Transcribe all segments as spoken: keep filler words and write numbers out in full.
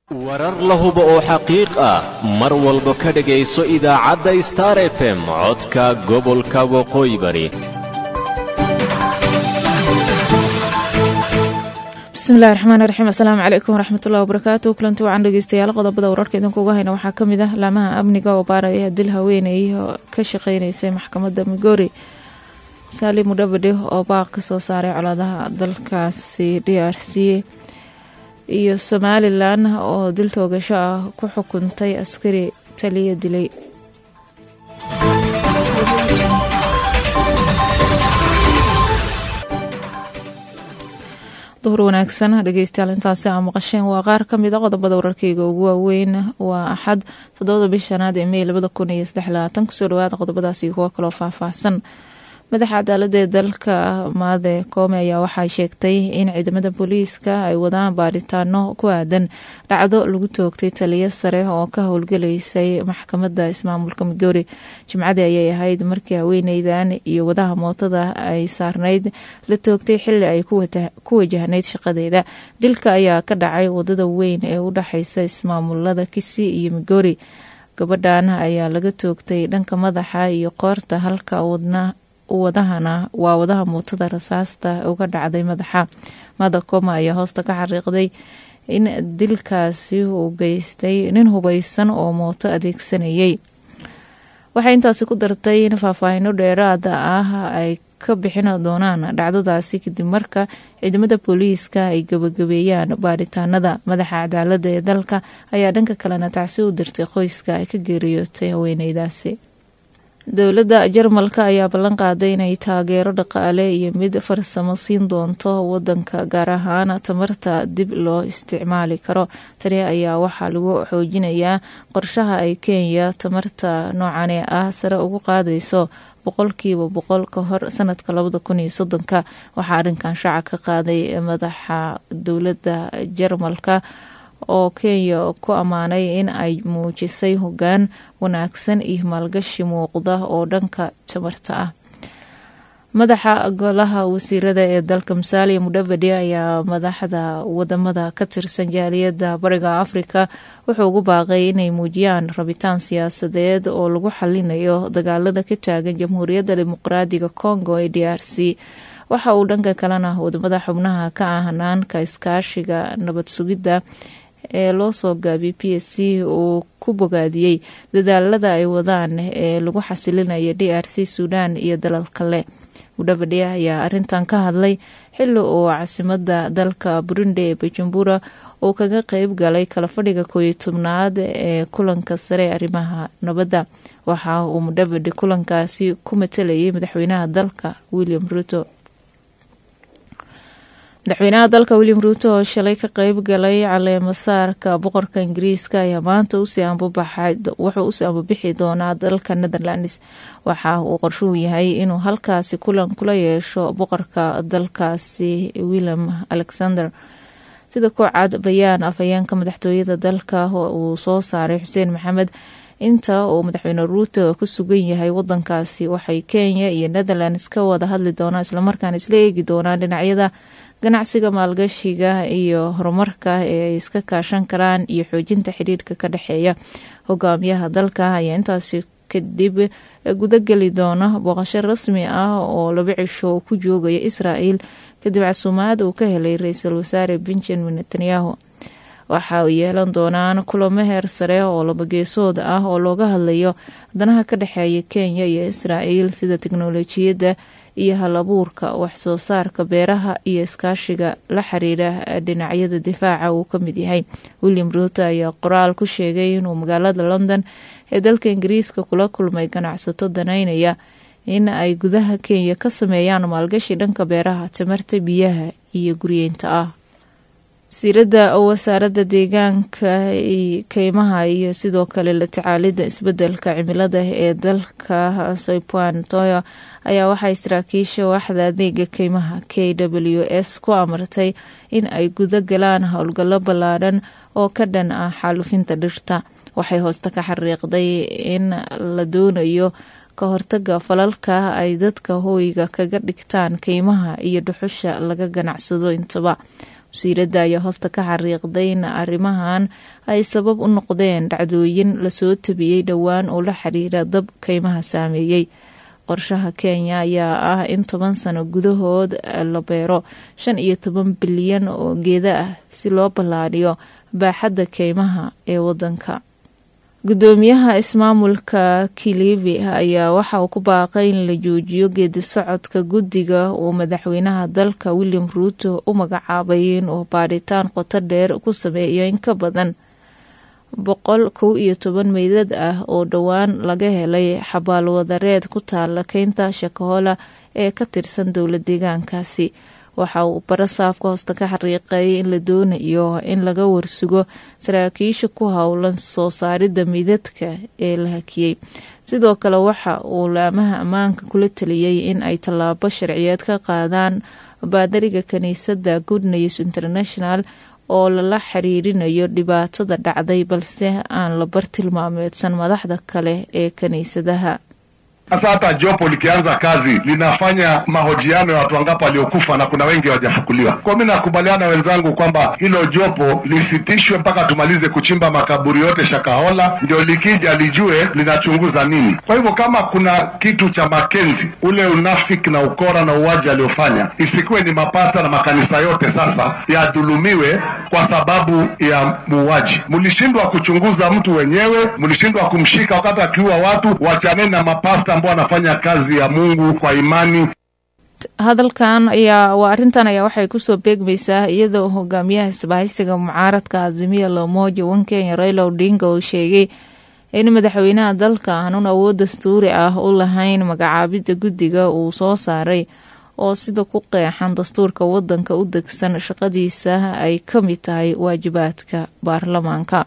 warar la hubo oo xaqiiq ah mar walba ka dhagayso idaacadda Star F M codka gobolka Waqooyi Bari. bismillaahi raxmaani raxiim. assalaamu calaykum waraxmatullaahi wabarakaatuh. kulanti wacan dhegeystayaal qodobada wararka idinku uga hayna waxaa kamid ah laamaha amniga oo baaraya dil haweeney ka shaqeynaysay maxkamadda Migori. Salim Mudavadi oo baaq ka soo saaray colaadaha dalkaasi D R C iyo Somaliland oo dil toogasho ah ku xukuntay askari taliya dilay. duhur wanaagsan dhegeystayaal, intaasi aan maqasheen waa qaar ka mid ah qodobada wararkayga ugu waaweyn. waa axad todobada bisha shanaad ee May labada kun iyo saddex iyo labaatan. kusoo dhawaada qodobadaasi kuwa kaloo faahfaahsan. madaxa cadaaladda ee dalka Maade Koome ayaa waxay sheegtay in ciidamada booliiska ay wadaan baaritaano ku aadan dhacdo lagu toogtay taliya sare oo ka howlgalaysay maxkamadda ismaamulka Migori. Jimcadii ayay ahayd markii haweeneydan iyo wadaha mootada ay saarnayd la toogtay xilli ay ku wajahnayd shaqadeeda. dilka ayaa ka dhacay wadada weyn ee u dhaxaysa ismaamulada Kisii iyo Migori. gabadhan ayaa laga toogtay dhanka madaxa iyo qoorta, halka wadna wadahana waa wadaha mootada rasaasta uga dhacday madaxa. Maade Koome ayaa hoosta ka xariiqday in dilkaasi uu geystay nin hubeysan oo mooto adeegsanayay. waxay intaasi ku dartay in faahfaahino dheeraad ah ay ka bixin doonaan dhacdadaasi kadib marka ciidamada booliiska ay gabagabeeyaan baaritaanada. madaxa cadaaladda ee dalka ayaa dhanka kalena tacsi u dirtay qoyska ay ka geeriyootay haweeneydaasi. dowladda Jarmalka ayaa ballan qaaday inay taageero dhaqaale iyo mid farsamo siin doonto wadanka, gaar ahaan tamarta dib loo isticmaali karo. tani ayaa waxaa lagu xoojinayaa qorshaha ay Kenya tamarta noocan ee ah sare ugu qaadayso boqolkiiba boqol ka hor sanadka labada kun iyo soddonka. waxaa arrinkan shaaca ka qaaday madaxa dowladda Jarmalka oo Kenya ku ammaanay in ay muujisay hoggaan wanaagsan iyo maalgashi muuqda oo dhanka tamarta ah. madaxa golaha wasiirada ee dalka Musalia Mudavadi ayaa madaxda wadamada ka tirsan jaaliyadda bariga Afrika wuxuu ugu baaqay inay muujiyaan rabitaan siyaasadeed oo lagu xalinayo dagaalada ka taagan Jamhuuriyadda Dimuqraadiga Kongo ee D R C. waxa uu dhanka kalena wadamada xubnaha ka ah hanaanka iskaashiga nabad sugidda ee loo soo gaabiyay P S C uu ku bogaadiyey dadaalada ay wadaan ee lagu xasilinayo D R C, Suudaan iyo dalal kale. Mudavadi ayaa arrintan ka hadlay xilli uu caasimadda dalka Burundi ee Bujumbura uu kaga qayb galay kala fadhiga koob iyo tobnaad ee kulanka sare arrimaha nabadda. waxa uu Mudavadi kulankaasi ku matalayay madaxweynaha dalka William Ruto. madaxweynaha dalka William Ruto oo shalay ka qayb galay caleemasaarka boqorka Ingiriiska ayaa maanta usii ambabaxay wuxuu usii ambabixi doonaa dalka Netherlands. waxa uu qorshuhu yahay inuu halkaasi kulan kula yeesho boqorka dalkaasi Willem Alexander. sida ku cad bayaan afhayeenka madaxtooyada dalka uu soo saaray Xuseen Maxamed, inta uu madaxweyne Ruto ku sugan yahay wadankaasi waxay Kenya iyo Netherlands ka wada hadli doonaan islamarkaana isla eegi doonaan dhinacyada ganacsiga, maalgashiga iyo horumarka ee ay iska kaashan karaan iyo xoojinta xiriirka ka dhexeeya. hogaamiyaha dalka ayaa intaasi kadib gudageli doona booqasho rasmi ah oo laba cisho ku joogaya Israel kadib casuumaad uu ka helay ra-iisul wasaare Benjamin Netanyahu. waxa ay yeelan doonaan kulamo heer sare oo laba geesood ah oo looga hadlayo danaha ka dhexeeya Kenya iyo Israel, sida tiknoolajiyadda iyo hal-abuurka, wax soo saarka beeraha iyo iskaashiga la xiriira dhinacyada difaaca uu ka mid yahay. William Ruto ayaa qoraal ku sheegay inuu magaalada London ee dalka Ingiriiska kula kulmay ganacsato danaynaya in ay gudaha Kenya ka sameeyaan maalgashi dhanka beeraha, tamarta, biyaha iyo guryeynta ah. wasiirada wasaaradda deegaanka, keymaha iyo sidoo kale la tacaalida isbedelka cimilada ee dalka Soipan Toyo ayaa waxay saraakiisha waaxda adeega keymaha K W S ku amartay in ay guda galaan howlgallo ballaaran oo ka dhan ah xaalufinta dhirta. waxay hoosta ka xariiqday in la doonayo ka hortaga falalka ay dadka hooyiga kaga dhigtaan keymaha iyo dhuxusha laga ganacsado intaba. wasiiradda ayaa hoosta ka xariiqday in arrimahan ay sabab u noqdeen dhacdooyin lasoo tabiyey dhowaan oo la xiriira dab kaymaha saameeyey. qorshaha Kenya ayaa ah in toban sano gudahood la beero shan iyo toban bilyan oo geeda ah si loo ballaadhiyo baaxadda kaymaha ee wadanka. gudoomiyaha ismaamulka Kilifi ayaa waxa uu ku baaqay in la joojiyo geedi socodka guddiga uu madaxweynaha dalka William Ruto u magacaabay in uu baadhitaan qoto dheer ku sameeyo in ka badan boqol kow iyo toban meydad ah oo dhowaan laga helay xabaal wadareed ku taala keynta Shakahola ee ka tirsan dowlad deegaankaasi. waxa uu barasaafka hoosta ka xariiqay in la doonayo in laga warsugo saraakiisha ku howlan soo saaridda meydadka ee la hakiyey. sidoo kale waxa uu laamaha ammaanka kula taliyey in ay tallaabo sharciyeed ka qaadaan baadariga kaniisadda Good News International oo lala xiriirinayo dhibaatada dhacday balse aan la bartilmaameedsan madaxda kale ee kaniisadaha. Sasa hata jopo likianza kazi linafanya mahojiano ya watu wangapi waliokufa na kuna wengi hawajafukuliwa. Kwa mimi nakubaliana wenzangu kwamba hilo jopo lisitishwe mpaka tumalize kuchimba makaburi yote Shakahola, ndio likija lijue linachunguza nini. Kwa hivyo kama kuna kitu cha Makenzi, ule unafiki na ukora na uwaji aliofanya, isikuwe ni mapasta na makanisa yote sasa yadhulumiwe kwa sababu ya muuaji. Mlishindwa kuchunguza mtu wenyewe, mlishindwa kumshika wakati akiua watu, wachaneni na mapasta ambao wanafanya kazi ya Mungu kwa imani. hadalkan ayaa waa arintan ayaa waxay ku soo beegmaysaa iyadoo hogaamiyaha isbahaysiga mucaaradka Azimio la Umoja wa Kenya Raila Odinga uu sheegay in madaxweynaha dalka aanu awood dastuuri ah u lahayn magacaabida guddiga uu soo saaray oo sida ku qeexan dastuurka wadanka u degsan shaqadiisa ay ka mid tahay waajibaadka baarlamaanka.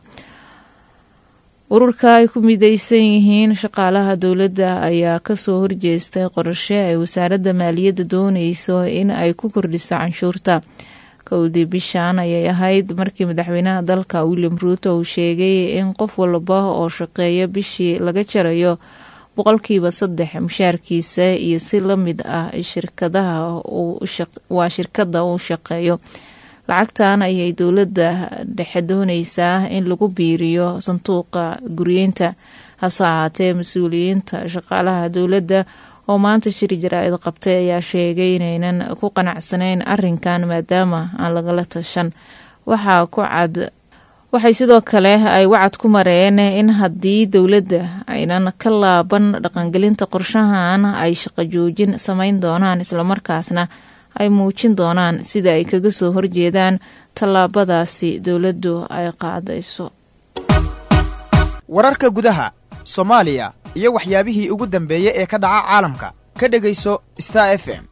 ururka ay ku midaysan yihiin shaqaalaha dowladda ayaa kasoo horjeestay qorshe ay wasaaradda maaliyadda doonayso in ay ku kordhiso canshuurta. kowdii bishaan ayay ahayd markii madaxweynaha dalka William Ruto uu sheegay in qof walba oo shaqeeya bishii laga jarayo boqolkiiba saddex mushaarkiisa iyo si la mid ah shirkadaha waa shirkada uu shaqeeyo. lacagtan ayay dowladda dhexe doonaysaa in lagu biiriyo sanduuqa guryeynta. hase ahaatee mas-uuliyiinta shaqaalaha dowladda oo maanta shir jaraa'id qabtay ayaa sheegay inaynan ku qanacsanayn arrinkan maadaama aan lagala tashan. waxaa ku cad waxay sidoo kale ay wacad ku mareen in haddii dowladda aynan ka laaban dhaqangelinta qorshahan ay shaqo joojin samayn doonaan islamarkaasna ay muujin doonaan sida ay kaga soo horjeedaan tallaabadaasi dowladdu ay qaadayso. wararka gudaha Soomaaliya iyo waxyaabihii ugu dambeeyay ee ka dhaca caalamka ka dhageyso Star F M.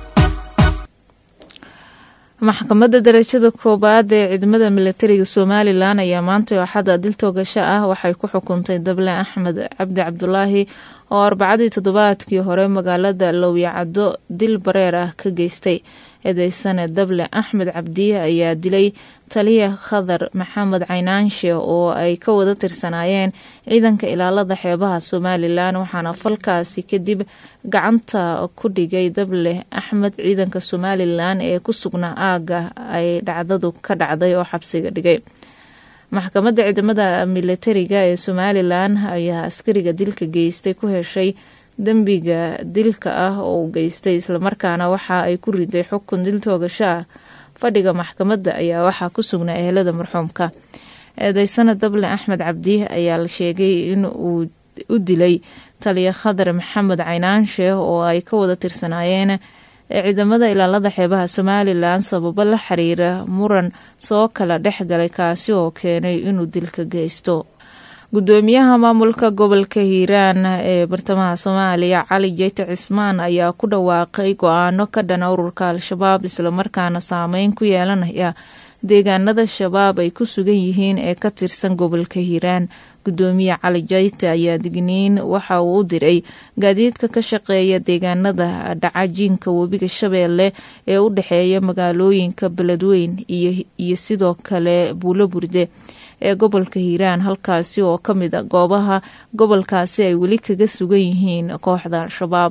maxkamadda darajada koobaad ee ciidamada militariga Somaliland ayaa maanta axada dil toogasho ah waxay ku xukuntay Dable Axmed Cabdi Cabdulaahi oo arbacadii toddobaadkii hore magaalada Lowyacado dil bareer ah ka geystay. eedeysane Dable Axmed Cabdi ayaa dilay taliya Khadar Maxamed Caynaanshe oo ay ka wada tirsanaayeen ciidanka ilaalada xeebaha Somaliland waxaana falkaasi kadib gacanta ku dhigay Dable Axmed ciidanka Somaliland ee ku sugnaa aaga ay dhacdadu ka dhacday oo xabsiga dhigay. maxkamadda ciidamada militariga ee Somaliland ayaa askariga dilka geystay ku heshay dambiga dilka ah oo geystay islamarkaana waxa ay ku riday xukun dil toogasho ah. fadhiga maxkamadda ayaa waxaa ku sugnaa ehelada marxuumka. eedeysane Dable Axmed Cabdi ayaa la sheegay in uu u dilay taliya Khadar Maxamed Caynaanshe oo ay ka wada tirsanaayeen ciidamada ilaalada xeebaha Somaliland sababo la xiriira muran soo kala dhexgalay kaasi oo keenay inuu dilka geysto. gudoomiyaha maamulka gobolka Hiiraan ee bartamaha Soomaaliya Cali Jeyte Cismaan ayaa ku dhawaaqay go'aano ka dhan ururka Al-Shabaab isla markaana saameyn ku yeelanaya deegaanada shabaab ay ku sugan yihiin ee ka tirsan gobolka Hiiraan. gudoomiye Cali Jeyte ayaa digniin waxa uu u diray gaadiidka ka shaqeeya deegaanada dhacajiinka webiga Shabeelle ee u dhaxeeya magaalooyinka Beledweyne iyo iyo sidoo kale Buulaburde ee gobolka Hiiraan halkaasi oo ka mid ah goobaha gobolkaasi ay weli kaga sugan yihiin kooxda Al-Shabaab.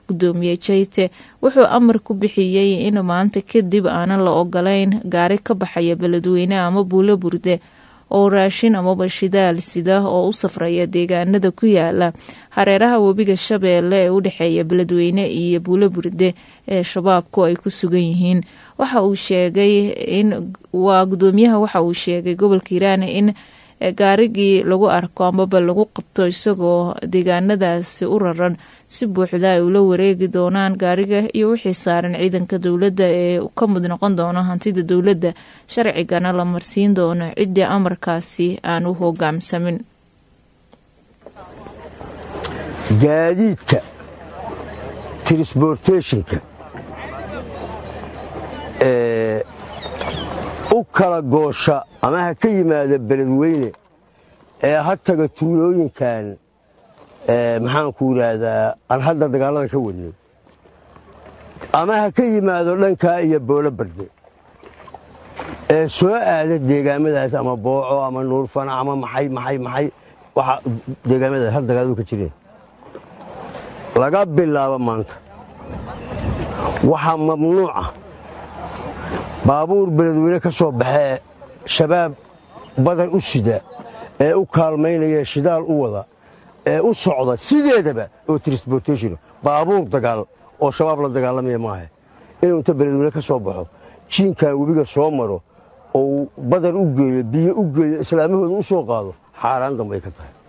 gudoomiye Jayte wuxuu amar ku bixiyey in maanta kadib aanan la ogolayn gaari ka baxaya beledweyne ama buulo burde oo raashin amaba shidaal sida oo u safraya deegaanada ku yaala hareeraha webiga Shabeelle ee u dhexeeya beledweyne iyo buulo burde ee shabaabku ay ku sugan yihiin. waxa uu sheegay in waa gudoomiyaha waxa uu sheegay gobolka Hiiraan in gaarigii lagu arko amaba lagu qabto isagoo deegaanadaasi u raran si buuxda ay ula wareegi doonaan gaariga iyo wixii saaran ciidanka dowladda ee ka mid noqon doona hantida dowladda sharcigana la marsiin doono ciddii amarkaasi aan u hoggaamsamin. gaadiidka transportationka ee u kala goosha ama ha ka yimaada beledweyne ee ha taga tuulooyinkan maxaan ku yiraahdaa aan hadda dagaalada ka wadnay ama ha ka yimaado dhanka iyo boolo barde ee soo aada deegaamadaas ama booco ama nuurfana ama maxay maxay maxay waxa deegaamada hal dagaaladu ka jireen laga bilaabo maanta waxa mamnuuca baabuur beledweyne ka soo baxee shabaab badan u sida ee u kaalmaynaya shidaal u wada ee u socda sideedaba oo transportation baabuur dagaal oo shabaab la dagaalamaya maaha inuu inta beledweyne ka soo baxo jiinka webiga soo maro oo badan u geeyo biyo u geeyo islaamahooda u soo qaado xaaraan dambay ka tahay.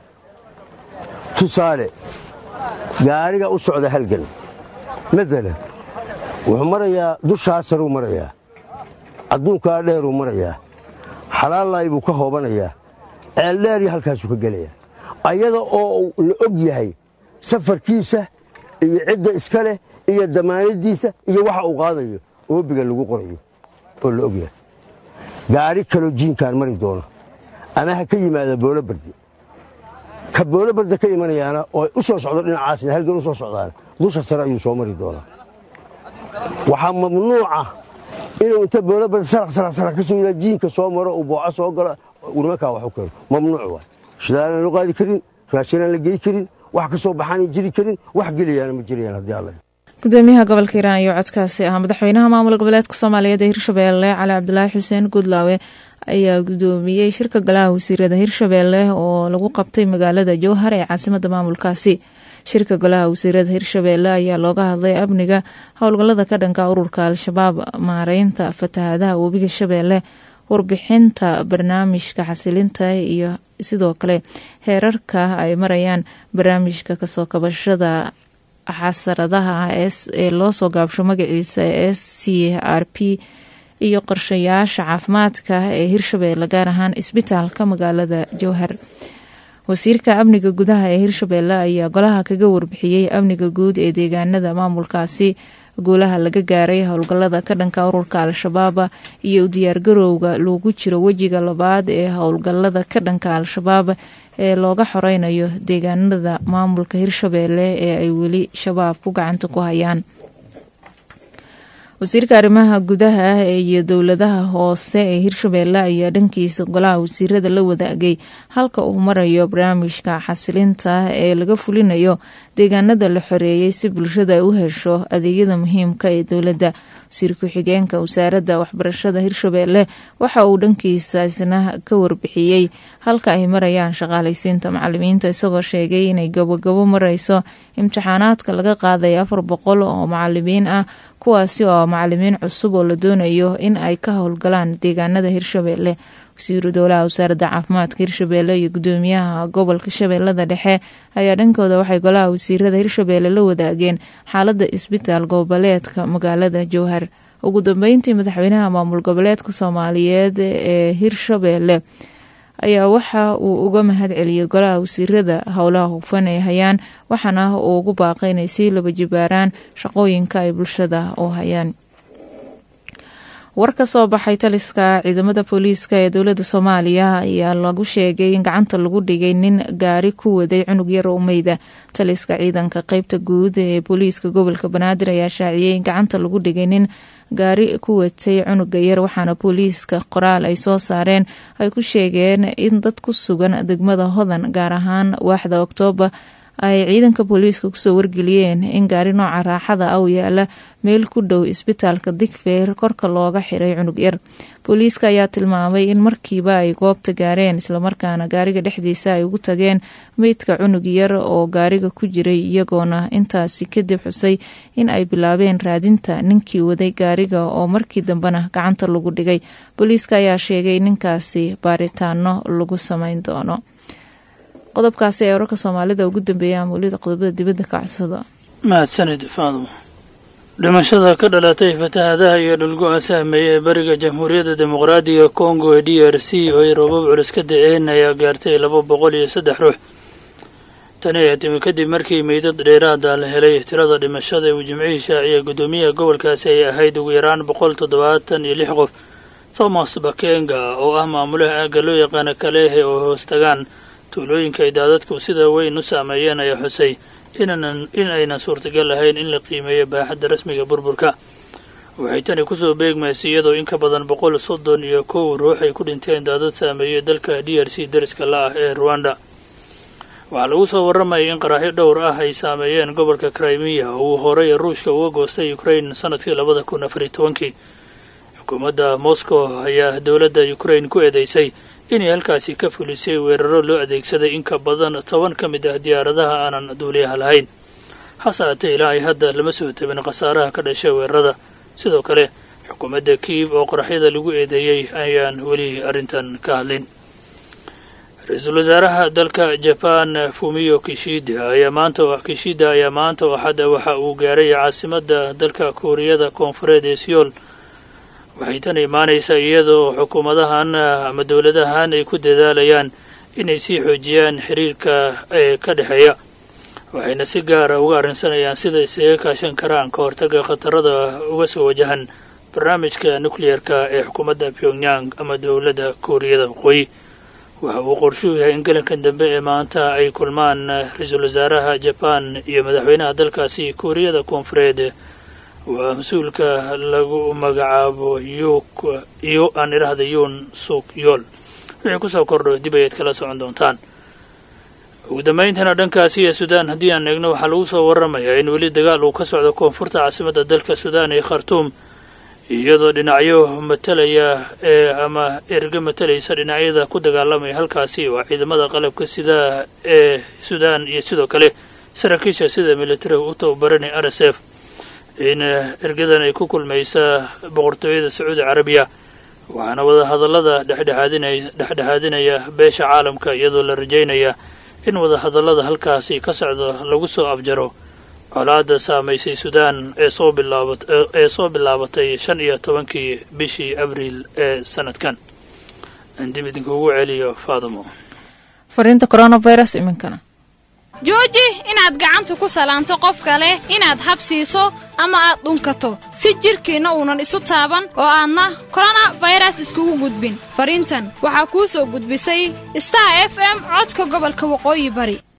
tusaale gaariga u socda halgan madalan wuxuu marayaa dushaasar uu marayaa adduunkaa dheer uu marayaa xalaalaay buu ka hoobanayaa ceeldheer iyo halkaasuu ka gelayaa ayada oo la og yahay safarkiisa iyo cidda iska leh iyo damaanadiisa iyo waxa uu qaadayo oobiga lagu qorayo oo la og yahay. gaari kaloo jiinkaan mari doono ama ha ka yimaada boolo bardi ka boolo bardi ka imanayaana oo u soo socdo dhinacaasina halgan u soo socdaana dusha sare ayuu soo mari doonaa. waxaa mamnuuca inuu inta boolo bardi sarax sarax sarax ka soo yila jiinka soo maro uu booco soo galo nimankaa wax u keeno mamnuuc waay. shidaalaan loo qaadi karin raashinaan la geey karin wax ka soo baxaan jiri karin wax geliyaana ma jirayaan haddii alla. gudoomiyaha gobolka Hiiraan iyo codkaasi ah madaxweynaha maamul goboleedka Soomaaliyeed ee Hirshabeelle Cali Cabdulaahi Xuseen Gudlaawe ayaa gudoomiyey shirka golaha wasiirada Hirshabeelle oo lagu qabtay magaalada Jowhar ee caasimadda maamulkaasi. shirka golaha wasiirada Hirshabeelle ayaa looga hadlay amniga howlgallada ka dhanka ururka Al-Shabaab, maareynta fatahaadaha webiga Shabeelle, warbixinta barnaamijka xasilinta iyo sidoo kale heerarka ay marayaan barnaamijka kasoo kabashada xasaradaha ee loo soo gaabsho magaciisa S C R P iyo qorshayaasha caafimaadka ee Hirshabeelle gaar ahaan isbitaalka magaalada Jowhar. wasiirka amniga gudaha ee Hirshabeelle ayaa golaha kaga warbixiyey amniga guud ee deegaanada maamulkaasi, guulaha laga gaaray howlgallada ka dhanka ururka Al-Shabaab iyo u diyaargarowga loogu jiro wejiga labaad ee howlgallada ka dhanka Al-Shabaab ee looga xoreynayo deegaanada maamulka Hirshabeelle ee ay weli shabaab ku gacanta ku hayaan. wasiirka arrimaha gudaha iyo dowladaha hoose ee Hirshabeelle ayaa dhankiisa golaha wasiirada la wadaagay halka uu marayo barnaamijka xasilinta ee laga fulinayo deegaanada la xoreeyay si bulshada ay u hesho adeegyada muhiimka ee dowladda. wasiir ku-xigeenka wasaaradda waxbarashada Hirshabeelle waxa uu dhankiisa isna ka warbixiyey halka ay marayaan shaqaalaysiinta macalimiinta, isagoo sheegay inay gabagabo marayso imtixaanaadka laga qaaday afar boqol oo macalimiin ah, kuwaasi oo macalimiin cusub oo la doonayo in ay ka howlgalaan deegaanada Hirshabeelle. wasiiru dowlaha wasaaradda caafimaadka Hirshabeelle iyo gudoomiyaha gobolka Shabeellada Dhexe ayaa dhankooda waxay golaha wasiirada Hirshabeelle la wadaageen xaaladda isbitaal goboleedka magaalada Jowhar. ugu dambeyntii madaxweynaha maamul goboleedka Soomaaliyeed ee Hirshabeelle ayaa waxa uu uga mahad celiyey golaha wasiirada howlaha hufan ee hayaan, waxaana uu ugu baaqay inay sii laba jibaaraan shaqooyinka ay bulshada u hayaan. war ka soo baxay taliska ciidamada booliiska ee dowladda Soomaaliya ayaa lagu sheegay in gacanta lagu dhigay nin gaari ku waday cunug yar oo meyd ah. taliska ciidanka qaybta guud ee booliiska gobolka Banaadir ayaa shaaciyay in gacanta lagu dhigay nin gaari ku watay cunuga yar, waxaana booliiska qoraal ay soo saareen ay ku sheegeen in dad ku sugan degmada Hodan gaar ahaan waaxda Oktoobar ay ciidanka booliiska kusoo wargeliyeen in gaari nooca raaxada ah u yaala meel ku dhow isbitaalka digfeer korka looga xiray cunug yar. booliiska ayaa tilmaamay in markiiba ay goobta gaareen islamarkaana gaariga dhexdiisa ay ugu tageen meydka cunug yar oo gaariga ku jiray, iyagoona intaasi kadib xusay in ay bilaabeen raadinta ninkii waday gaariga oo markii dambena gacanta lagu dhigay. booliiska ayaa sheegay ninkaasi baaritaano lagu samayn doono. qodobkaasi ee wararka Soomaalida ugu dambeeyay amulida qodobada dibadda ka codsada. mahadsanid Faadmo. dhimashada ka dhalatay fatahaadaha iyo dhulgo-a saameeyay ee bariga Jamhuuriyadda Dimuqraadiga Kongo ee D R C oo ay roobab culus ka da'een ayaa gaartay laba boqol iyo saddex ruux. tani ayaa timi kadib markii meydad dheeraada la helay. tirada dhimashada ee Jimcihii shaaciyay gudoomiyaha gobolkaasi ay ahayd ugu yaraan boqol toddobaatan iyo lix qof. Thomas Bakenga oo ah maamulaha aagga loo yaqaana Kalehe oo hoos tagaan tuulooyinka ay daadadku sida weyn u saameeyeen ayaa xusay in aynan suurtagal ahayn in la qiimeeyo baaxadda rasmiga burburka. waxay tani kusoo beegmaysay iyadoo in ka badan boqol soddon iyo kow ruux ay ku dhinteen daadad saameeyey dalka D R C dariska la ah ee Rwanda. waxaa lagu soo warramayay in qaraxyo dhowr ah ay saameeyeen gobolka Crimea oo uu horey Ruushka uga goostay Ukraine sanadkii labada kun afar iyo tobankii. xukuumadda Moscow ayaa dowladda Ukraine ku eedeysay inay halkaasi ka fulisay weeraro loo adeegsaday in ka badan toban ka mid ah diyaaradaha aanan duuliyaha lahayn. hase haatee ilaa ay hadda lama soo tabin khasaaraha ka dhashay weerarada. sidoo kale xukuumadda Kiev oo qoraxyada lagu eedeeyey ayaan weli arrintan ka hadlin. ra-iisul wasaaraha dalka Japan Fumio Kishida ayaa maanta Kishida ayaa maanta waxada waxa uu gaaray caasimadda dalka Kuuriyada Koonfureed ee Seoul. waxay tan imaanaysaa iyadoo xukuumadahan ama dowladahan ay ku dadaalayaan inay sii xoojiyaan xiriirka ee ka dhexeeya. waxayna si gaara uga arrinsanayaan sida isaga kaashan karaan ka hortagga khatarada uga soo wajahan barnaamijka nukliyeerka ee xukuumadda Pyongyang ama dowladda Kuuriyada Waqooyi. waxa uu qorshuhu yahay in galankan dambe ee maanta ay kulmaan ra-iisul wasaaraha Japan iyo madaxweynaha dalkaasi Kuuriyada Koonfureed. waa mas-uulka lagu magacaabo iyo aan idhaahda Yoon Suk Yeol. wixii kusoo kordho dib ayaad kala socon doontaan. ugu dambayntana dhankaasi ee Suudaan haddii aan eegno waxaa lagu soo warramayaa in weli dagaal uu ka socdo koonfurta caasimadda dalka Suudaan ee Khartoum, iyadoo dhinacyo matalaya ee ama erga matalaysa dhinacyada ku dagaalamaya halkaasi waa ciidamada qalabka sida ee Suudaan iyo sidoo kale saraakiisha sida militariga u tababaranay R S F. in ergadan ay ku kulmaysa boqortooyada Sacuudi Carabiya waxaana wada hadallada dhexdhexaadinaya dhexdhexaadinaya beesha caalamka iyadoo la rajaynaya in wada hadallada halkaasi ka socdo lagu soo afjaro colaadda saamaysay Suudaan ee soo bilaabatay ee soo bilaabatay shan iyo tobankii bishii Abriil ee sanadkan. dib idinku ugu celiyo Faadmo. fariinta coronavirus iminkana jooji inaad gacanta ku salaanto qof kale, inaad habsiiso ama aad dhunkato si jirkiina uunan isu taaban oo aadna coronavirus iskugu gudbin. fariintan waxaa kuu soo gudbisay Star F M codka gobolka Waqooyi Bari.